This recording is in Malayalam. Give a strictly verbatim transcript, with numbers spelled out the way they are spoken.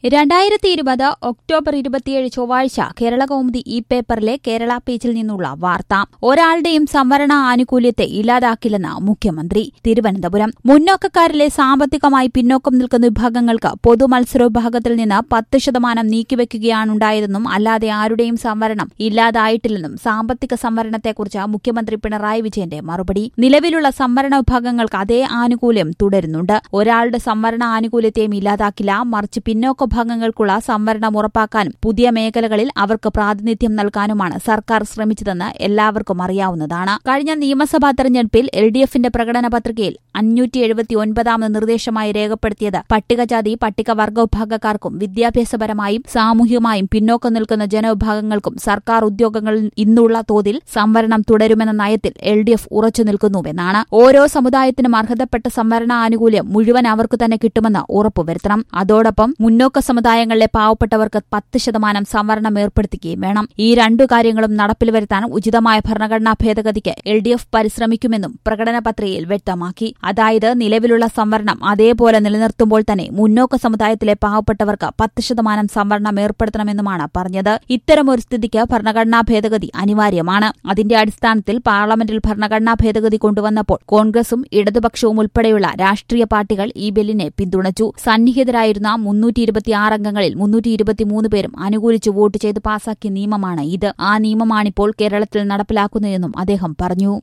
രണ്ടായിരത്തി ഇരുപത് ഒക്ടോബർ ഇരുപത്തിയേഴ് ചൊവ്വാഴ്ച കേരളകൗമുദി ഈ പേപ്പറിലെ കേരള പേജിൽ നിന്നുള്ള വാർത്ത. ഒരാളുടെയും സംവരണ ആനുകൂല്യത്തെ ഇല്ലാതാക്കില്ലെന്ന് മുഖ്യമന്ത്രി. തിരുവനന്തപുരം. മുന്നോക്കക്കാരിലെ സാമ്പത്തികമായി പിന്നോക്കം നിൽക്കുന്ന വിഭാഗങ്ങൾക്ക് പൊതു മത്സര വിഭാഗത്തിൽ നിന്ന് പത്ത് ശതമാനം നീക്കിവെക്കുകയാണുണ്ടായതെന്നും അല്ലാതെ ആരുടെയും സംവരണം ഇല്ലാതായിട്ടില്ലെന്നും സാമ്പത്തിക സംവരണത്തെക്കുറിച്ച് മുഖ്യമന്ത്രി പിണറായി വിജയന്റെ മറുപടി. നിലവിലുള്ള സംവരണ വിഭാഗങ്ങൾക്ക് അതേ ആനുകൂല്യം തുടരുന്നുണ്ട്. ഒരാളുടെ സംവരണ ആനുകൂല്യത്തെയും ഇല്ലാതാക്കില്ല, മറിച്ച് പിന്നോക്ക വിഭാഗങ്ങൾക്കുള്ള സംവരണം ഉറപ്പാക്കാനും പുതിയ മേഖലകളിൽ അവർക്ക് പ്രാതിനിധ്യം നൽകാനുമാണ് സർക്കാർ ശ്രമിച്ചതെന്ന് എല്ലാവർക്കും അറിയാവുന്നതാണ്. കഴിഞ്ഞ നിയമസഭാ തെരഞ്ഞെടുപ്പിൽ എൽ ഡി എഫിന്റെ പ്രകടന പത്രികയിൽ അഞ്ഞൂറ്റി എഴുപത്തി ഒൻപതാമത് നിർദ്ദേശമായി രേഖപ്പെടുത്തിയത് പട്ടികജാതി പട്ടികവർഗ വിഭാഗക്കാർക്കും വിദ്യാഭ്യാസപരമായും സാമൂഹികമായും പിന്നോക്കം നിൽക്കുന്ന ജനവിഭാഗങ്ങൾക്കും സർക്കാർ ഉദ്യോഗങ്ങളിൽ ഇന്നുള്ള തോതിൽ സംവരണം തുടരുമെന്ന നയത്തിൽ എൽ ഡി എഫ് ഉറച്ചു നിൽക്കുന്നുവെന്നാണ്. ഓരോ സമുദായത്തിനും അർഹതപ്പെട്ട സംവരണ ആനുകൂല്യം മുഴുവൻ അവർക്ക് തന്നെ കിട്ടുമെന്ന് ഉറപ്പുവരുത്തണം. അതോടൊപ്പം മുന്നോക്ക സമുദായങ്ങളിലെ പാവപ്പെട്ടവർക്ക് പത്ത് ശതമാനം സംവരണം ഏർപ്പെടുത്തുകയും വേണം. ഈ രണ്ടു കാര്യങ്ങളും നടപ്പിൽ വരുത്താൻ ഉചിതമായ ഭരണഘടനാ ഭേദഗതിക്ക് എൽ ഡി എഫ് പരിശ്രമിക്കുമെന്നും പ്രകടന പത്രികയിൽ വ്യക്തമാക്കി. അതായത് നിലവിലുള്ള സംവരണം അതേപോലെ നിലനിർത്തുമ്പോൾ തന്നെ മുന്നോക്ക സമുദായത്തിലെ പാവപ്പെട്ടവർക്ക് പത്ത് ശതമാനം സംവരണം ഏർപ്പെടുത്തണമെന്നുമാണ് പറഞ്ഞത്. ഇത്തരമൊരു സ്ഥിതിക്ക് ഭരണഘടനാ ഭേദഗതി അനിവാര്യമാണ്. അതിന്റെ അടിസ്ഥാനത്തിൽ പാർലമെന്റിൽ ഭരണഘടനാ ഭേദഗതി കൊണ്ടുവന്നപ്പോൾ കോൺഗ്രസും ഇടതുപക്ഷവും ഉൾപ്പെടെയുള്ള രാഷ്ട്രീയ പാർട്ടികൾ ഈ ബില്ലിനെ പിന്തുണച്ചു. സന്നിഹിതരായിരുന്ന മുന്നൂറ്റി ഇരുപത്തിയാറ് അംഗങ്ങളിൽ മുന്നൂറ്റി ഇരുപത്തിമൂന്ന് പേരും അനുകൂലിച്ച് വോട്ട് ചെയ്ത് പാസാക്കിയ നിയമമാണ് ഇത്. ആ നിയമമാണിപ്പോൾ കേരളത്തിൽ നടപ്പിലാക്കുന്നതെന്നും അദ്ദേഹം പറഞ്ഞു.